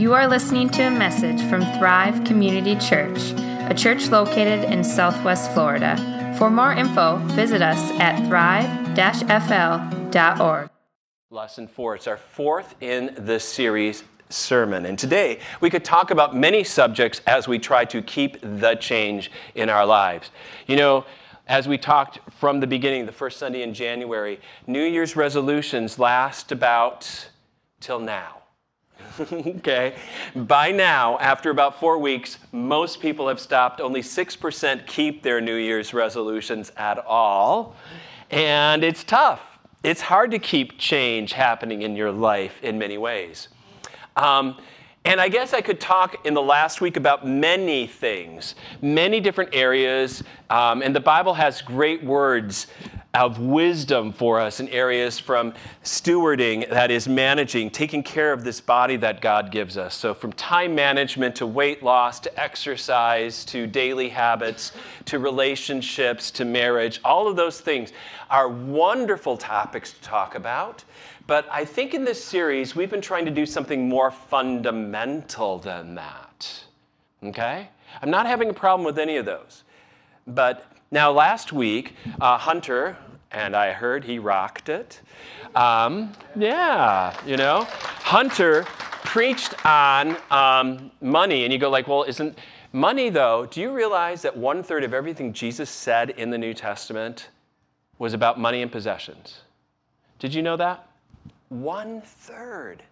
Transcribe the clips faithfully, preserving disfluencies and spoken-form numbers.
You are listening to a message from Thrive Community Church, a church located in Southwest Florida. For more info, visit us at thrive dash f l dot org. Lesson four. It's our fourth in the series sermon. And today we could talk about many subjects as we try to keep the change in our lives. You know, as we talked from the beginning, the first Sunday in January, New Year's resolutions last about till now. Okay. By now, after about four weeks, most people have stopped. Only six percent keep their New Year's resolutions at all. And it's tough. It's hard to keep change happening in your life in many ways. Um, and I guess I could talk in the last week about many things, many different areas. Um, and the Bible has great words of wisdom for us in areas from stewarding, that is managing, taking care of this body that God gives us. So from time management to weight loss to exercise to daily habits to relationships to marriage, all of those things are wonderful topics to talk about. But I think in this series, we've been trying to do something more fundamental than that. Okay? I'm not having a problem with any of those. But now, last week, uh, Hunter, and I heard he rocked it. Um, yeah, you know, Hunter preached on um, money, and you go like, well, isn't money though? Do you realize that one third of everything Jesus said in the New Testament was about money and possessions? Did you know that? One third.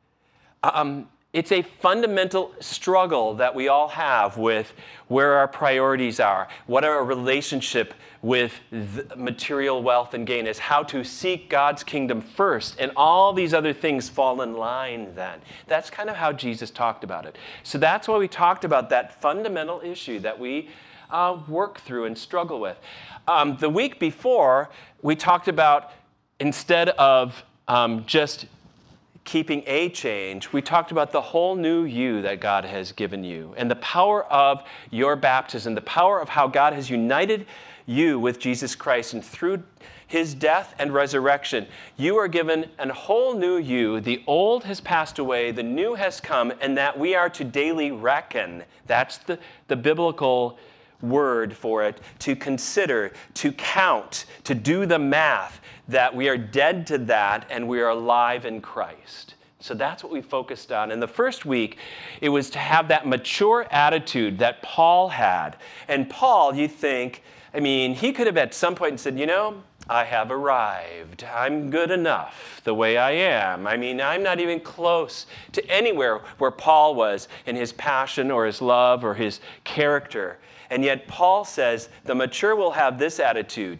Um, It's a fundamental struggle that we all have with where our priorities are, what our relationship with material wealth and gain is, how to seek God's kingdom first, and all these other things fall in line then. That's kind of how Jesus talked about it. So that's why we talked about that fundamental issue that we uh, work through and struggle with. Um, the week before, we talked about instead of um, just keeping a change, we talked about the whole new you that God has given you and the power of your baptism, the power of how God has united you with Jesus Christ, and through his death and resurrection, you are given a whole new you. The old has passed away, the new has come, and that we are to daily reckon. That's the, the biblical word for it, to consider, to count, to do the math, that we are dead to that and we are alive in Christ. So that's what we focused on. In the first week, it was to have that mature attitude that Paul had. And Paul, you think, I mean, he could have at some point said, you know, I have arrived. I'm good enough the way I am. I mean, I'm not even close to anywhere where Paul was in his passion or his love or his character. And yet Paul says the mature will have this attitude.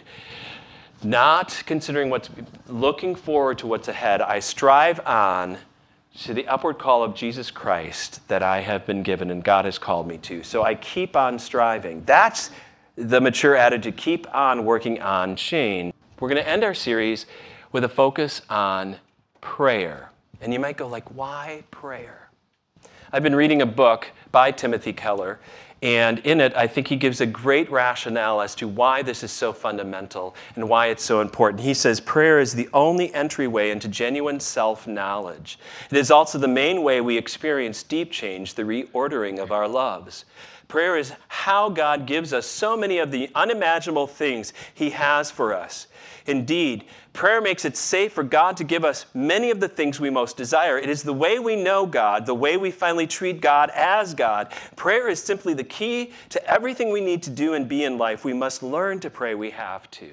Not considering what's, looking forward to what's ahead, I strive on to the upward call of Jesus Christ that I have been given and God has called me to. So I keep on striving. That's the mature attitude, keep on working on change. We're going to end our series with a focus on prayer. And you might go like, why prayer? I've been reading a book by Timothy Keller, and in it, I think he gives a great rationale as to why this is so fundamental and why it's so important. He says, prayer is the only entryway into genuine self-knowledge. It is also the main way we experience deep change, the reordering of our loves. Prayer is how God gives us so many of the unimaginable things he has for us. Indeed, prayer makes it safe for God to give us many of the things we most desire. It is the way we know God, the way we finally treat God as God. Prayer is simply the key to everything we need to do and be in life. We must learn to pray. We have to.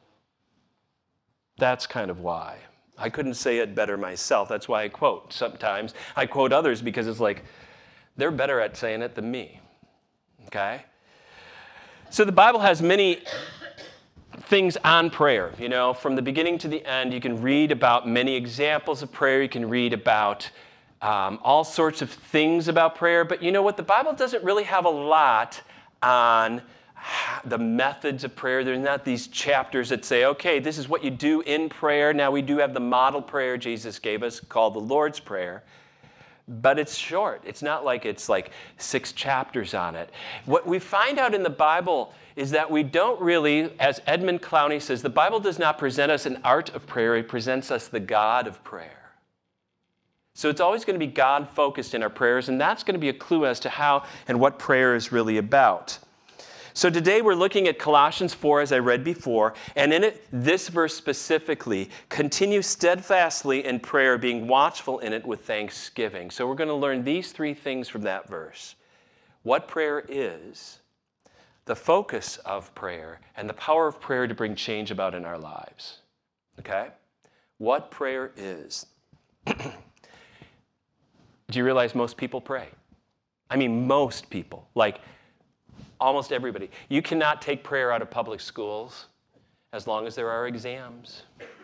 That's kind of why. I couldn't say it better myself. That's why I quote sometimes. I quote others because it's like they're better at saying it than me. Okay? So the Bible has many things on prayer. You know, from the beginning to the end, you can read about many examples of prayer. You can read about um, all sorts of things about prayer. But you know what? The Bible doesn't really have a lot on the methods of prayer. There's not these chapters that say, okay, this is what you do in prayer. Now we do have the model prayer Jesus gave us called the Lord's Prayer. But it's short. It's not like it's like six chapters on it. What we find out in the Bible is that we don't really, as Edmund Clowney says, the Bible does not present us an art of prayer. It presents us the God of prayer. So it's always going to be God-focused in our prayers, and that's going to be a clue as to how and what prayer is really about. So today we're looking at Colossians four, as I read before, and in it, this verse specifically, continue steadfastly in prayer, being watchful in it with thanksgiving. So we're going to learn these three things from that verse. What prayer is, the focus of prayer, and the power of prayer to bring change about in our lives. Okay? What prayer is. Do you realize most people pray? I mean, most people, like almost everybody. You cannot take prayer out of public schools as long as there are exams.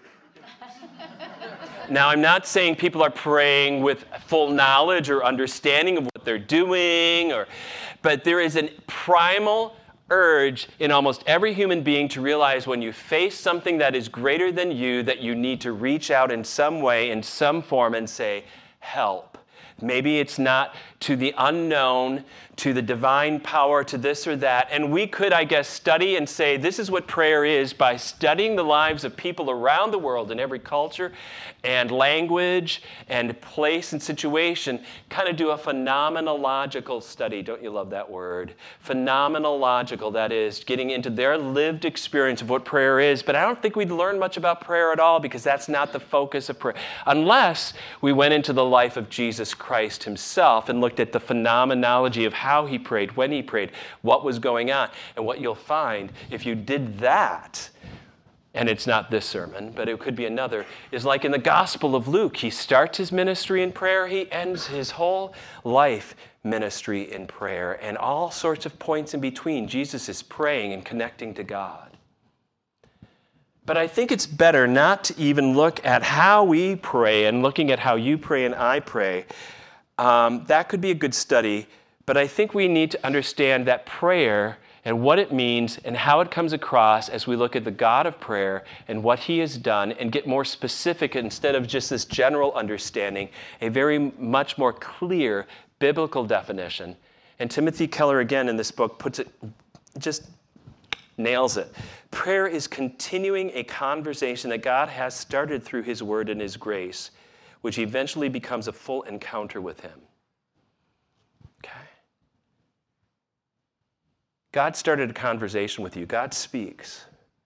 Now, I'm not saying people are praying with full knowledge or understanding of what they're doing, or, but there is a primal urge in almost every human being to realize when you face something that is greater than you, that you need to reach out in some way, in some form, and say, help. Maybe it's not to the unknown, to the divine power, to this or that. And we could, I guess, study and say this is what prayer is by studying the lives of people around the world in every culture and language and place and situation. Kind of do a phenomenological study. Don't you love that word? Phenomenological, that is, getting into their lived experience of what prayer is. But I don't think we'd learn much about prayer at all because that's not the focus of prayer. Unless we went into the life of Jesus Christ himself and looked at the phenomenology of how he prayed, when he prayed, what was going on. And what you'll find, if you did that, and it's not this sermon, but it could be another, is like in the Gospel of Luke. He starts his ministry in prayer. He ends his whole life ministry in prayer. And all sorts of points in between, Jesus is praying and connecting to God. But I think it's better not to even look at how we pray and looking at how you pray and I pray. Um, that could be a good study. But I think we need to understand that prayer and what it means and how it comes across as we look at the God of prayer and what he has done and get more specific instead of just this general understanding, a very much more clear biblical definition. And Timothy Keller, again, in this book, puts it, just nails it. Prayer is continuing a conversation that God has started through his word and his grace, which eventually becomes a full encounter with him. Okay? God started a conversation with you. God speaks.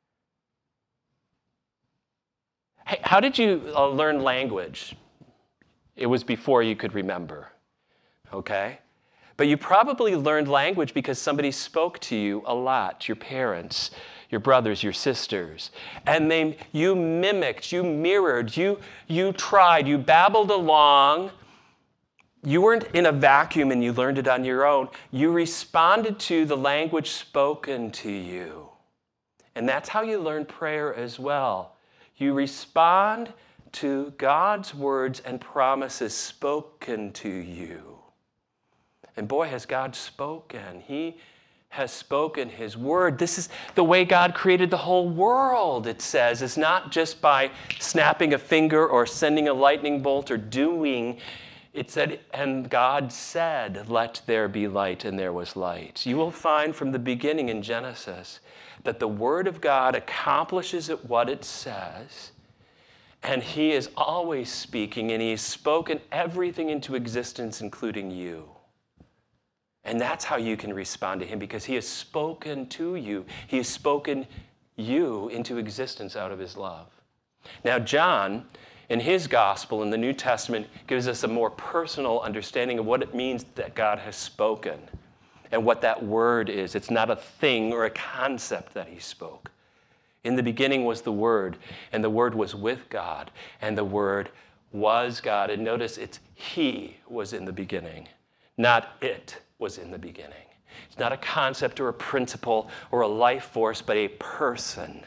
Hey, how did you uh, learn language? It was before you could remember. Okay? But you probably learned language because somebody spoke to you a lot, your parents, your brothers, your sisters. And they, you mimicked, you mirrored, you, you tried, you babbled along. You weren't in a vacuum and you learned it on your own. You responded to the language spoken to you. And that's how you learn prayer as well. You respond to God's words and promises spoken to you. And boy, has God spoken. He has spoken his word. This is the way God created the whole world, it says. It's not just by snapping a finger or sending a lightning bolt or doing. It said, and God said, let there be light, and there was light. You will find from the beginning in Genesis that the word of God accomplishes what it says, and he is always speaking, and he has spoken everything into existence, including you. And that's how you can respond to him, because he has spoken to you. He has spoken you into existence out of his love. Now, John, in his gospel in the New Testament, gives us a more personal understanding of what it means that God has spoken and what that word is. It's not a thing or a concept that he spoke. In the beginning was the Word, and the Word was with God, and the Word was God. And notice it's he was in the beginning, not it was in the beginning. It's not a concept or a principle or a life force, but a person.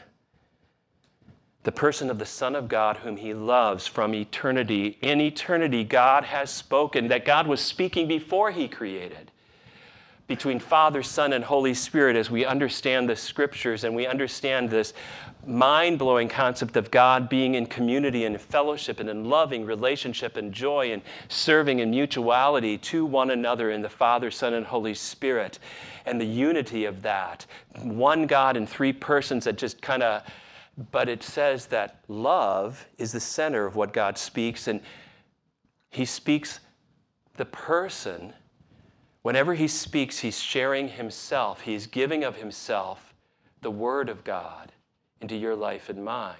The person of the Son of God whom he loves from eternity. In eternity, God has spoken, that God was speaking before he created. Between Father, Son, and Holy Spirit, as we understand the scriptures and we understand this mind-blowing concept of God being in community and fellowship and in loving relationship and joy and serving and mutuality to one another in the Father, Son, and Holy Spirit, and the unity of that. One God in three persons that just kind of, but it says that love is the center of what God speaks, and He speaks the person. Whenever he speaks, he's sharing himself. He's giving of himself, the Word of God, into your life and mine.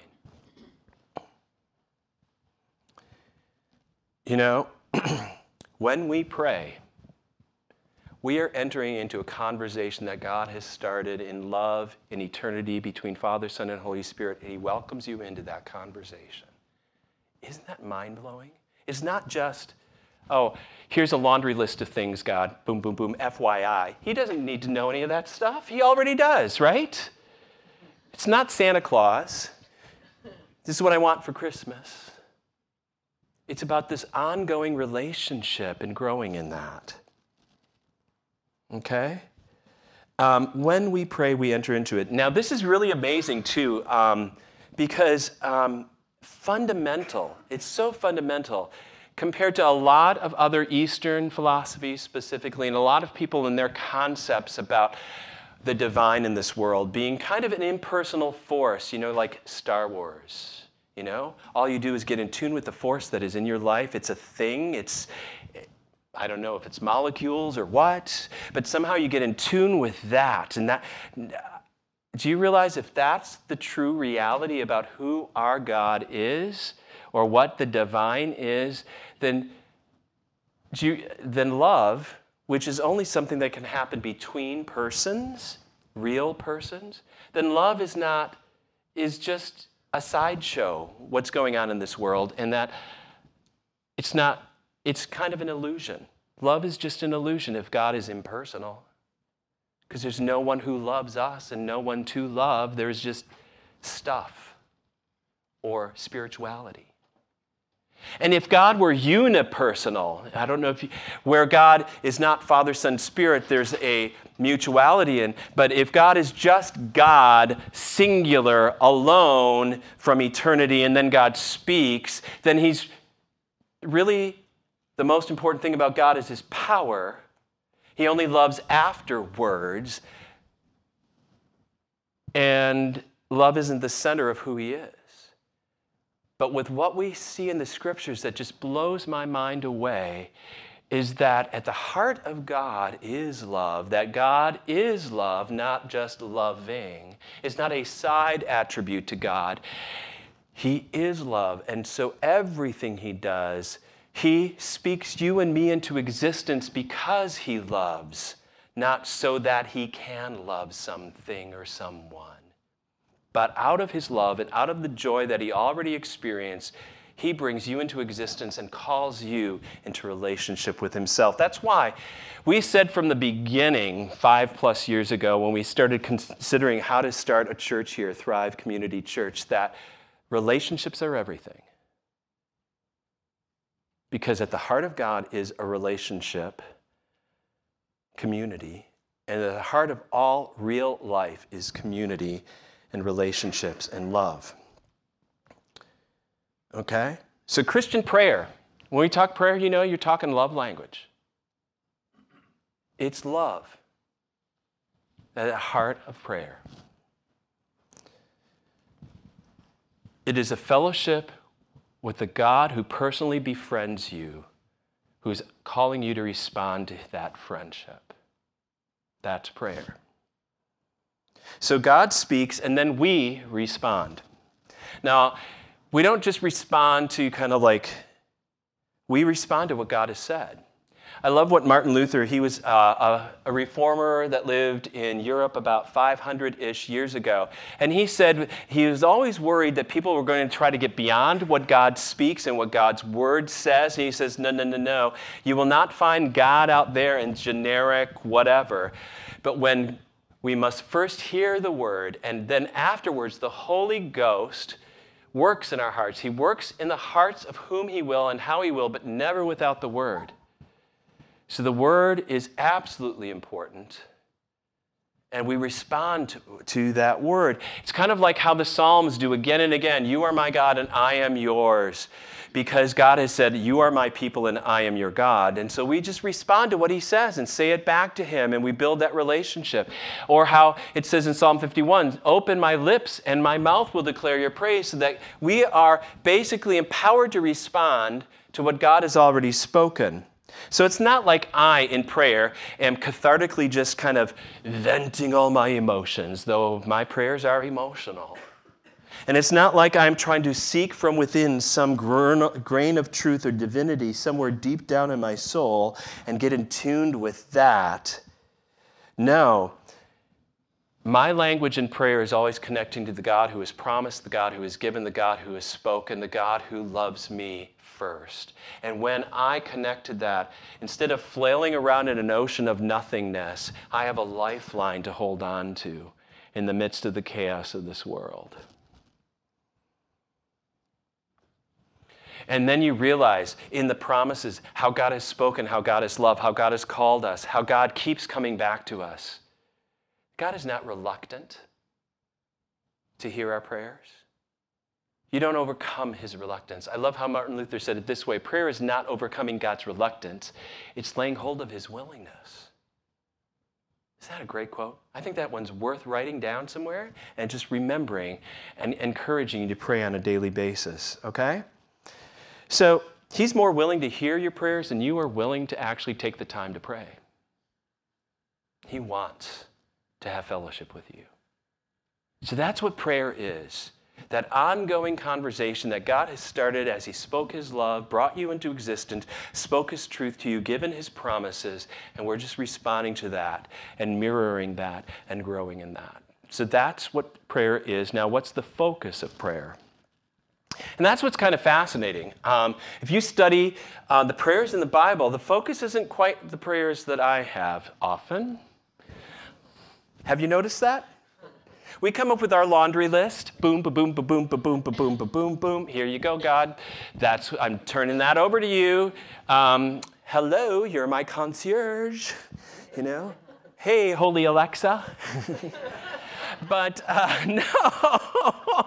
You know, when we pray, we are entering into a conversation that God has started in love, in eternity, between Father, Son, and Holy Spirit, and he welcomes you into that conversation. Isn't that mind-blowing? It's not just, oh, here's a laundry list of things, God, boom, boom, boom, F Y I. He doesn't need to know any of that stuff. He already does, right? It's not Santa Claus. This is what I want for Christmas. It's about this ongoing relationship and growing in that. Okay? Um, when we pray, we enter into it. Now, this is really amazing, too, um, because um, fundamental, it's so fundamental compared to a lot of other Eastern philosophies specifically, and a lot of people in their concepts about the divine in this world being kind of an impersonal force, you know, like Star Wars, you know? All you do is get in tune with the force that is in your life. It's a thing. It's, I don't know if it's molecules or what, but somehow you get in tune with that. And that, do you realize if that's the true reality about who our God is or what the divine is, then, do you, then love, which is only something that can happen between persons, real persons, then love is not, is just a sideshow, what's going on in this world, and that it's not, it's kind of an illusion. Love is just an illusion if God is impersonal. Because there's no one who loves us and no one to love. There's just stuff or spirituality. And if God were unipersonal, I don't know if you, where God is not Father, Son, Spirit, there's a mutuality in, but if God is just God, singular, alone from eternity, and then God speaks, then he's really, the most important thing about God is his power. He only loves afterwards, and love isn't the center of who he is. But with what we see in the scriptures that just blows my mind away is that at the heart of God is love, that God is love, not just loving. It's not a side attribute to God. He is love, and so everything he does, he speaks you and me into existence because he loves, not so that he can love something or someone. But out of his love and out of the joy that he already experienced, he brings you into existence and calls you into relationship with himself. That's why we said from the beginning, five plus years ago, when we started considering how to start a church here, Thrive Community Church, that relationships are everything. Because at the heart of God is a relationship, community, and at the heart of all real life is community and relationships and love. Okay? So Christian prayer. When we talk prayer, you know, you're talking love language. It's love at the heart of prayer. It is a fellowship with the God who personally befriends you, who's calling you to respond to that friendship. That's prayer. So God speaks, and then we respond. Now, we don't just respond to kind of like, we respond to what God has said. I love what Martin Luther, he was uh, a, a reformer that lived in Europe about five hundred-ish years ago. And he said he was always worried that people were going to try to get beyond what God speaks and what God's word says. And he says, no, no, no, no. You will not find God out there in generic whatever. But when we must first hear the word, and then afterwards the Holy Ghost works in our hearts. He works in the hearts of whom he will and how he will, but never without the word. So the word is absolutely important, and we respond to, to that word. It's kind of like how the Psalms do again and again. You are my God, and I am yours, because God has said, you are my people, and I am your God. And so we just respond to what he says and say it back to him, and we build that relationship. Or how it says in Psalm fifty-one, open my lips, and my mouth will declare your praise, so that we are basically empowered to respond to what God has already spoken. So it's not like I, in prayer, am cathartically just kind of venting all my emotions, though my prayers are emotional. And it's not like I'm trying to seek from within some grain of truth or divinity somewhere deep down in my soul and get in tune with that. No. My language in prayer is always connecting to the God who has promised, the God who has given, the God who has spoken, the God who loves me first. And when I connect to that, instead of flailing around in an ocean of nothingness, I have a lifeline to hold on to in the midst of the chaos of this world. And then you realize in the promises how God has spoken, how God has loved, how God has called us, how God keeps coming back to us. God is not reluctant to hear our prayers. You don't overcome his reluctance. I love how Martin Luther said it this way: prayer is not overcoming God's reluctance, it's laying hold of his willingness. Is that a great quote? I think that one's worth writing down somewhere and just remembering and encouraging you to pray on a daily basis, okay? So he's more willing to hear your prayers than you are willing to actually take the time to pray. He wants to have fellowship with you. So that's what prayer is. That ongoing conversation that God has started as he spoke his love, brought you into existence, spoke his truth to you, given his promises, and we're just responding to that and mirroring that and growing in that. So that's what prayer is. Now, what's the focus of prayer? And that's what's kind of fascinating. Um, if you study uh, the prayers in the Bible, the focus isn't quite the prayers that I have often. Have you noticed that? We come up with our laundry list. Boom, ba-boom, ba-boom, ba-boom, ba-boom, ba-boom, boom. Here you go, God. That's I'm turning that over to you. Um, hello, you're my concierge. You know? Hey, holy Alexa. But uh, no.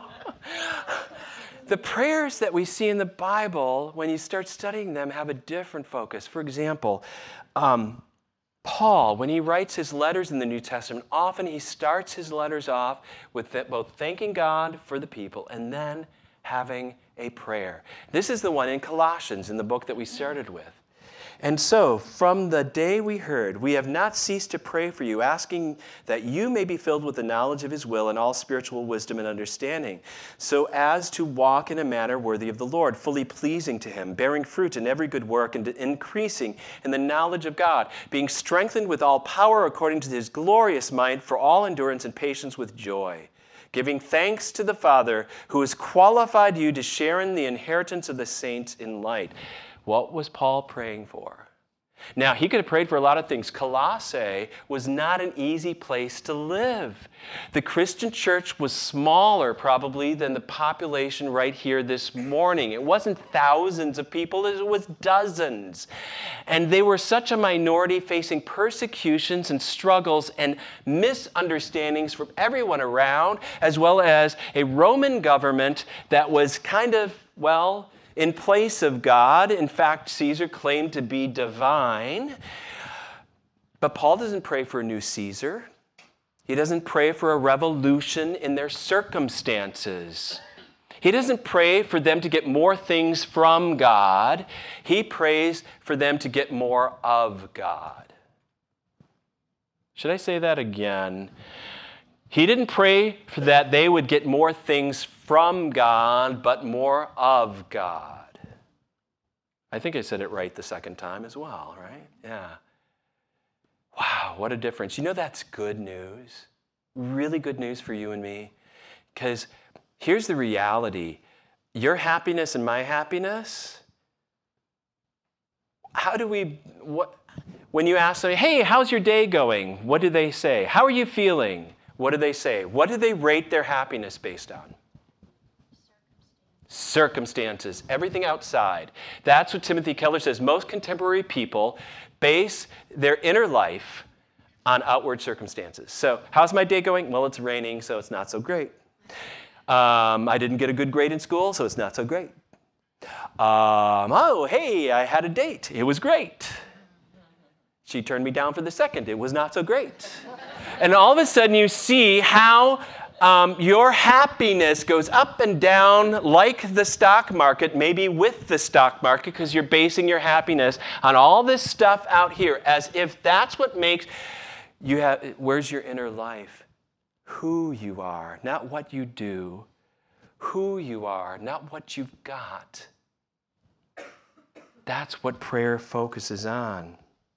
The prayers that we see in the Bible, when you start studying them, have a different focus. For example, um, Paul, when he writes his letters in the New Testament, often he starts his letters off with both thanking God for the people and then having a prayer. This is the one in Colossians, in the book that we started with. And so, from the day we heard, we have not ceased to pray for you, asking that you may be filled with the knowledge of his will and all spiritual wisdom and understanding, so as to walk in a manner worthy of the Lord, fully pleasing to him, bearing fruit in every good work and increasing in the knowledge of God, being strengthened with all power according to his glorious might for all endurance and patience with joy, giving thanks to the Father who has qualified you to share in the inheritance of the saints in light. What was Paul praying for? Now, he could have prayed for a lot of things. Colossae was not an easy place to live. The Christian church was smaller, probably, than the population right here this morning. It wasn't thousands of people, it was dozens. And they were such a minority, facing persecutions and struggles and misunderstandings from everyone around, as well as a Roman government that was kind of, well, in place of God. In fact, Caesar claimed to be divine. But Paul doesn't pray for a new Caesar. He doesn't pray for a revolution in their circumstances. He doesn't pray for them to get more things from God. He prays for them to get more of God. Should I say that again? He didn't pray for that they would get more things from God, but more of God. I think I said it right the second time as well, right? Yeah. Wow, what a difference. You know, that's good news. Really good news for you and me. Because here's the reality. Your happiness and my happiness, how do we, what, when you ask them, hey, how's your day going? What do they say? How are you feeling? What do they say? What do they rate their happiness based on? Circumstances. Everything outside. That's what Timothy Keller says. Most contemporary people base their inner life on outward circumstances. So, how's my day going? Well, it's raining, so it's not so great. Um, I didn't get a good grade in school, so it's not so great. Um, oh, hey, I had a date. It was great. She turned me down for the second. It was not so great. And all of a sudden you see how um, your happiness goes up and down like the stock market, maybe with the stock market, because you're basing your happiness on all this stuff out here, as if that's what makes you have, where's your inner life? Who you are, not what you do. Who you are, not what you've got. That's what prayer focuses on.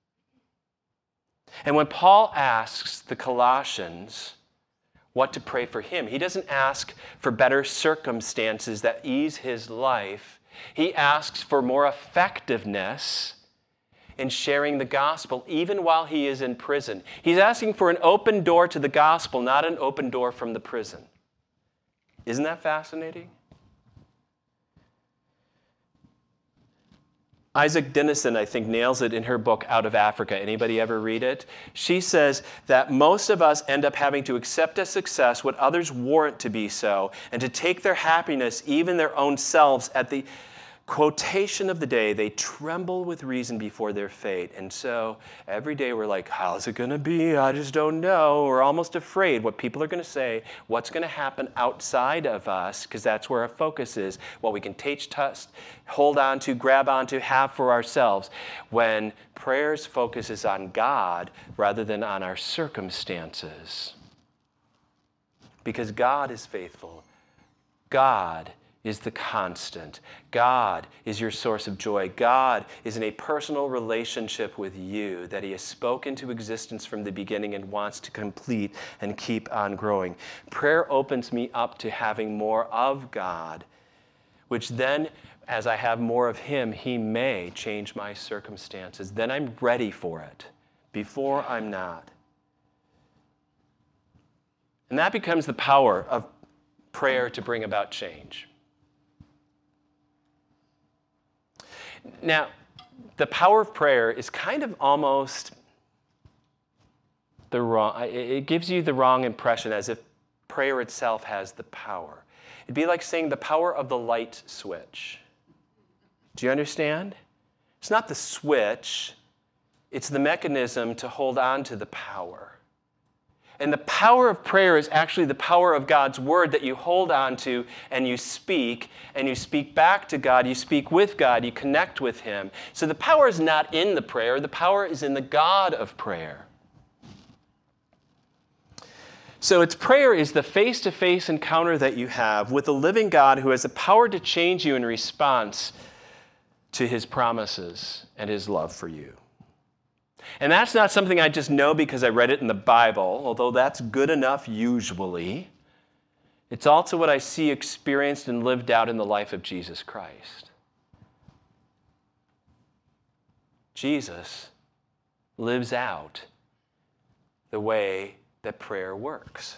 And when Paul asks the Colossians what to pray for him, he doesn't ask for better circumstances that ease his life. He asks for more effectiveness in sharing the gospel, even while he is in prison. He's asking for an open door to the gospel, not an open door from the prison. Isn't that fascinating? Isaac Dinesen, I think, nails it in her book, Out of Africa. Anybody ever read it? She says that most of us end up having to accept as success what others warrant to be so, and to take their happiness, even their own selves, at the quotation of the day. They tremble with reason before their fate. And so every day we're like, how's it going to be? I just don't know. We're almost afraid what people are going to say, what's going to happen outside of us, because that's where our focus is, what we can take, trust, hold on to, grab onto, have for ourselves. When prayer's focus is on God rather than on our circumstances. Because God is faithful. God is the constant. God is your source of joy. God is in a personal relationship with you that he has spoken to existence from the beginning and wants to complete and keep on growing. Prayer opens me up to having more of God, which then, as I have more of him, he may change my circumstances. Then I'm ready for it. Before, I'm not. And that becomes the power of prayer to bring about change. Now, the power of prayer is kind of almost the wrong, it gives you the wrong impression, as if prayer itself has the power. It'd be like saying the power of the light switch. Do you understand? It's not the switch, it's the mechanism to hold on to the power. And the power of prayer is actually the power of God's word that you hold on to and you speak, and you speak back to God, you speak with God, you connect with him. So the power is not in the prayer, the power is in the God of prayer. So it's prayer is the face-to-face encounter that you have with the living God who has the power to change you in response to his promises and his love for you. And that's not something I just know because I read it in the Bible, although that's good enough usually. It's also what I see experienced and lived out in the life of Jesus Christ. Jesus lives out the way that prayer works.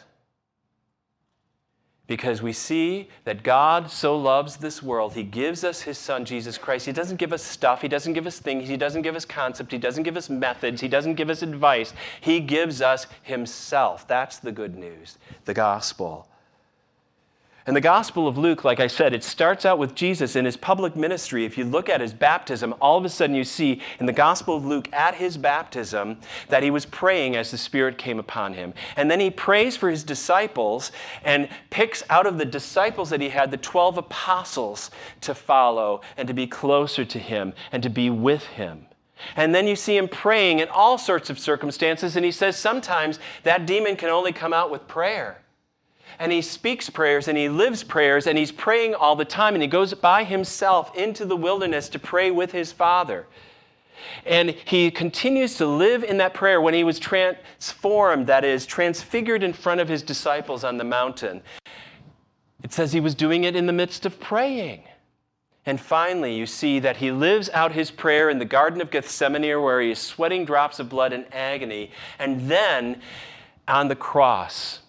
Because we see that God so loves this world, he gives us his son, Jesus Christ. He doesn't give us stuff. He doesn't give us things. He doesn't give us concepts. He doesn't give us methods. He doesn't give us advice. He gives us himself. That's the good news, the gospel. And the Gospel of Luke, like I said, it starts out with Jesus in his public ministry. If you look at his baptism, all of a sudden you see in the Gospel of Luke at his baptism that he was praying as the Spirit came upon him. And then he prays for his disciples and picks out of the disciples that he had the twelve apostles to follow and to be closer to him and to be with him. And then you see him praying in all sorts of circumstances, and he says sometimes that demon can only come out with prayer. And he speaks prayers and he lives prayers and he's praying all the time, and he goes by himself into the wilderness to pray with his Father. And he continues to live in that prayer when he was transformed, that is, transfigured in front of his disciples on the mountain. It says he was doing it in the midst of praying. And finally, you see that he lives out his prayer in the Garden of Gethsemane, where he is sweating drops of blood in agony. And then on the cross,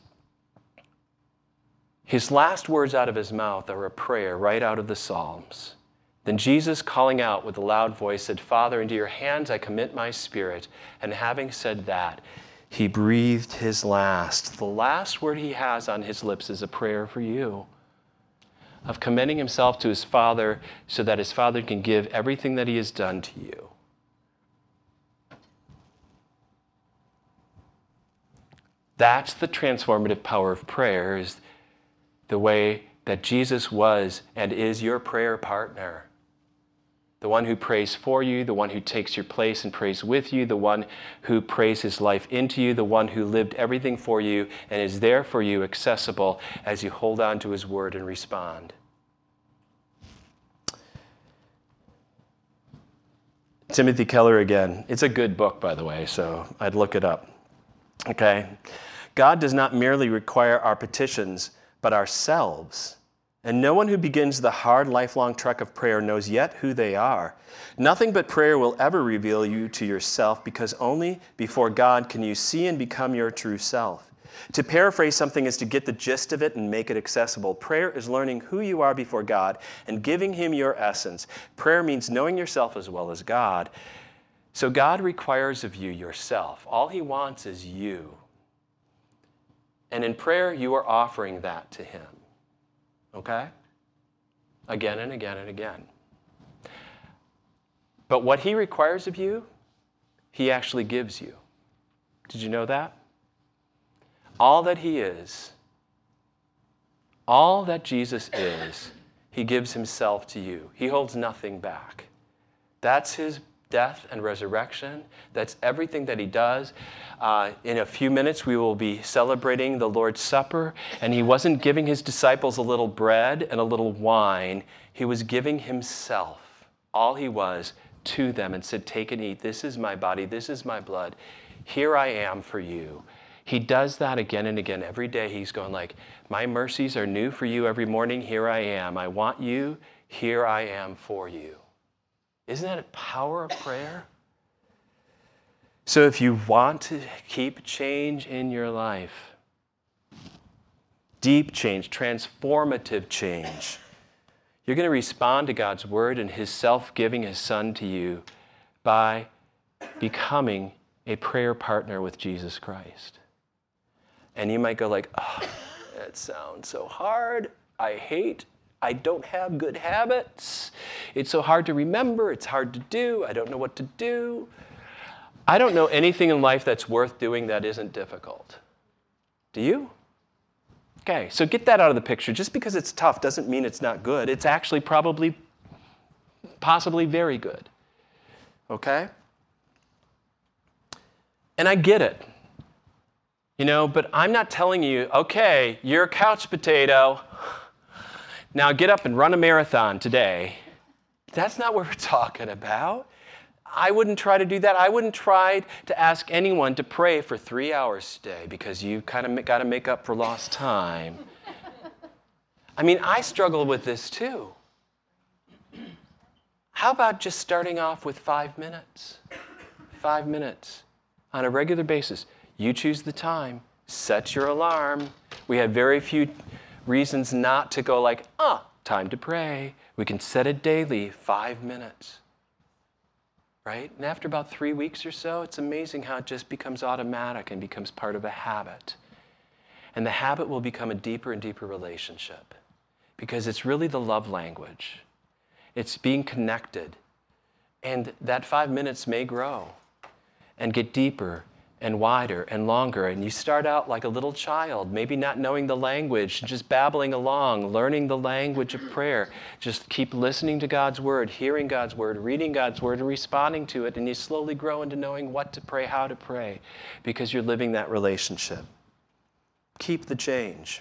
his last words out of his mouth are a prayer right out of the Psalms. Then Jesus, calling out with a loud voice, said, "Father, into your hands I commit my spirit." And having said that, he breathed his last. The last word he has on his lips is a prayer for you, of commending himself to his Father so that his Father can give everything that he has done to you. That's the transformative power of prayer, is the way that Jesus was and is your prayer partner. The one who prays for you, the one who takes your place and prays with you, the one who prays his life into you, the one who lived everything for you and is there for you, accessible as you hold on to his word and respond. Timothy Keller again. It's a good book, by the way, so I'd look it up. Okay? God does not merely require our petitions, but ourselves. And no one who begins the hard, lifelong trek of prayer knows yet who they are. Nothing but prayer will ever reveal you to yourself, because only before God can you see and become your true self. To paraphrase something is to get the gist of it and make it accessible. Prayer is learning who you are before God and giving him your essence. Prayer means knowing yourself as well as God. So God requires of you yourself. All he wants is you. And in prayer, you are offering that to him. Okay? Again and again and again. But what he requires of you, he actually gives you. Did you know that? All that he is, all that Jesus is, he gives himself to you. He holds nothing back. That's his death and resurrection. That's everything that he does. Uh, in a few minutes, we will be celebrating the Lord's Supper, and he wasn't giving his disciples a little bread and a little wine. He was giving himself, all he was, to them and said, take and eat. This is my body. This is my blood. Here I am for you. He does that again and again. Every day he's going like, my mercies are new for you every morning. Here I am. I want you. Here I am for you. Isn't that a power of prayer? So if you want to keep change in your life, deep change, transformative change, you're going to respond to God's word and his self-giving his son to you by becoming a prayer partner with Jesus Christ. And you might go like, oh, that sounds so hard. I hate I don't have good habits. It's so hard to remember. It's hard to do. I don't know what to do. I don't know anything in life that's worth doing that isn't difficult. Do you? Okay, so get that out of the picture. Just because it's tough doesn't mean it's not good. It's actually probably, possibly very good. Okay? And I get it. You know, but I'm not telling you, okay, you're a couch potato. Now get up and run a marathon today. That's not what we're talking about. I wouldn't try to do that. I wouldn't try to ask anyone to pray for three hours today because you kind of got to make up for lost time. I mean, I struggle with this too. How about just starting off with five minutes? Five minutes on a regular basis. You choose the time. Set your alarm. We have very few reasons not to go like, ah, time to pray. We can set it daily, five minutes. Right? And after about three weeks or so, it's amazing how it just becomes automatic and becomes part of a habit. And the habit will become a deeper and deeper relationship because it's really the love language. It's being connected. And that five minutes may grow and get deeper and wider and longer. And you start out like a little child, maybe not knowing the language, just babbling along, learning the language of prayer. Just keep listening to God's word, hearing God's word, reading God's word, and responding to it. And you slowly grow into knowing what to pray, how to pray, because you're living that relationship. Keep the change.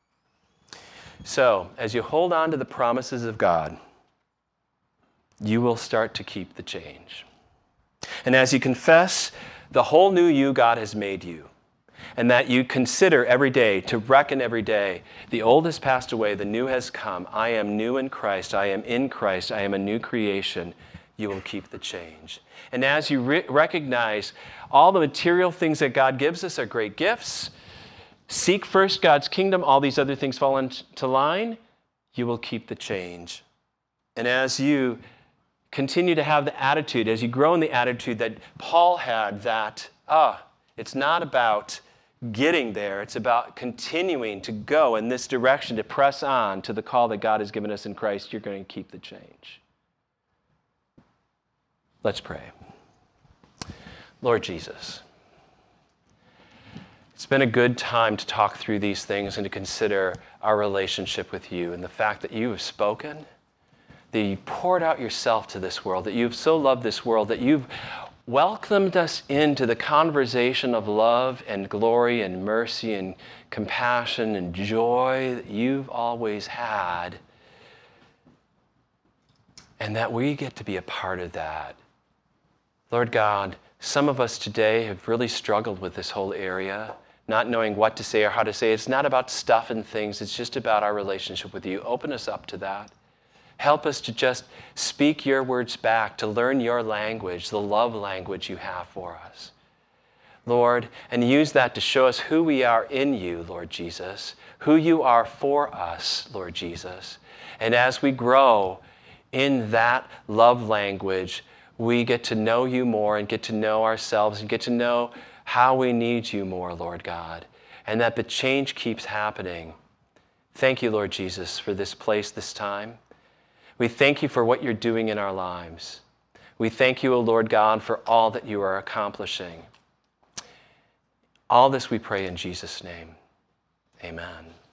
So, as you hold on to the promises of God, you will start to keep the change. And as you confess the whole new you God has made you, and that you consider every day, to reckon every day, the old has passed away, the new has come. I am new in Christ. I am in Christ. I am a new creation. You will keep the change. And as you re- recognize all the material things that God gives us are great gifts, seek first God's kingdom, all these other things fall into line, you will keep the change. And as you continue to have the attitude, as you grow in the attitude that Paul had, that, ah, it's not about getting there, it's about continuing to go in this direction, to press on to the call that God has given us in Christ, you're going to keep the change. Let's pray. Lord Jesus, it's been a good time to talk through these things and to consider our relationship with you and the fact that you have spoken, that you poured out yourself to this world, that you've so loved this world, that you've welcomed us into the conversation of love and glory and mercy and compassion and joy that you've always had, and that we get to be a part of that. Lord God, some of us today have really struggled with this whole area, not knowing what to say or how to say it. It's not about stuff and things. It's just about our relationship with you. Open us up to that. Help us to just speak your words back, to learn your language, the love language you have for us, Lord, and use that to show us who we are in you, Lord Jesus, who you are for us, Lord Jesus. And as we grow in that love language, we get to know you more and get to know ourselves and get to know how we need you more, Lord God, and that the change keeps happening. Thank you, Lord Jesus, for this place, this time. We thank you for what you're doing in our lives. We thank you, O Lord God, for all that you are accomplishing. All this we pray in Jesus' name. Amen.